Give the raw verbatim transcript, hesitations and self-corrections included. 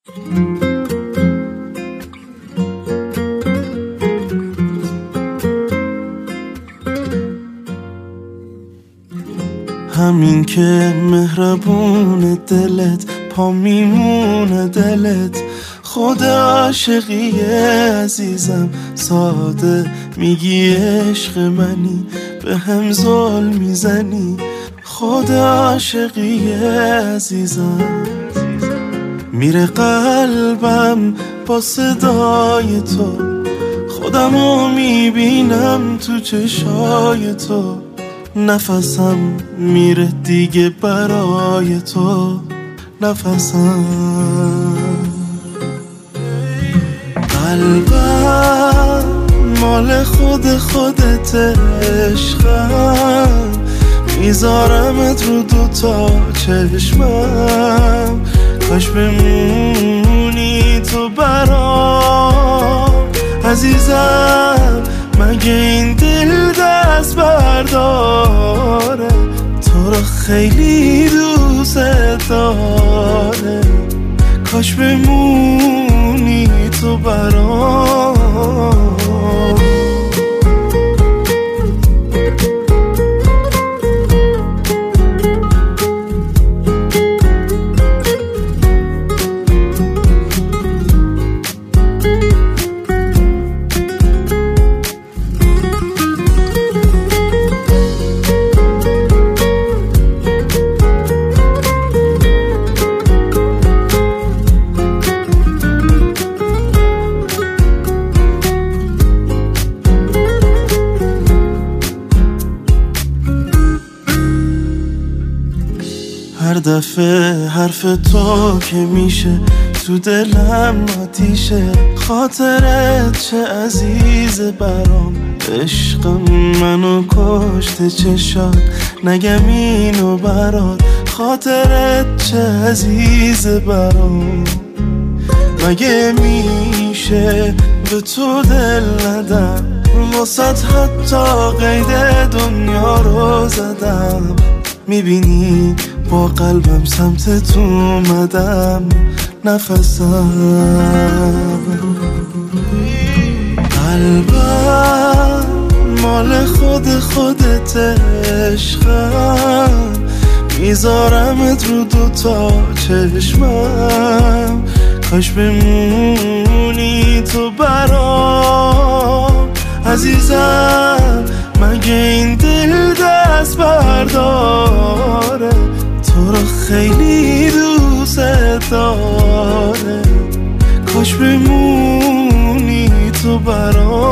همین که مهربون دلت پا میمونه دلت، خود عاشقیه عزیزم، ساده میگی عشق منی، به هم ظلم میزنی، خود عاشقیه عزیزم. میره قلبم با صدای تو، خودمو میبینم تو چشای تو، نفسم میره دیگه برای تو، نفسم. قلبم مال خود خودت عشقم، میذارمت رو دوتا چشمم، کاش بمونی تو برام عزیزم. مگه این دل دست برداره، تو رو خیلی دوست داره، کاش بمونی تو برام. هر دفعه حرف تو که میشه تو دلم آتیشه، خاطرت چه عزیز برام، عشقم منو کشته چشات، نگم اینو برات، خاطرت چه عزیز برام. مگه میشه به تو دل ندم، واسط حتی قید دنیا رو زدم، میبینی با قلبم سمت تو اومدم، نفسم. قلبم مال خود خودت عشقم، میذارمت رو دوتا چشمم، کاش بمونی تو برام عزیزم. مگه این دل دست برداره، تو رو خیلی دوست داره، کاش بمونی تو برام.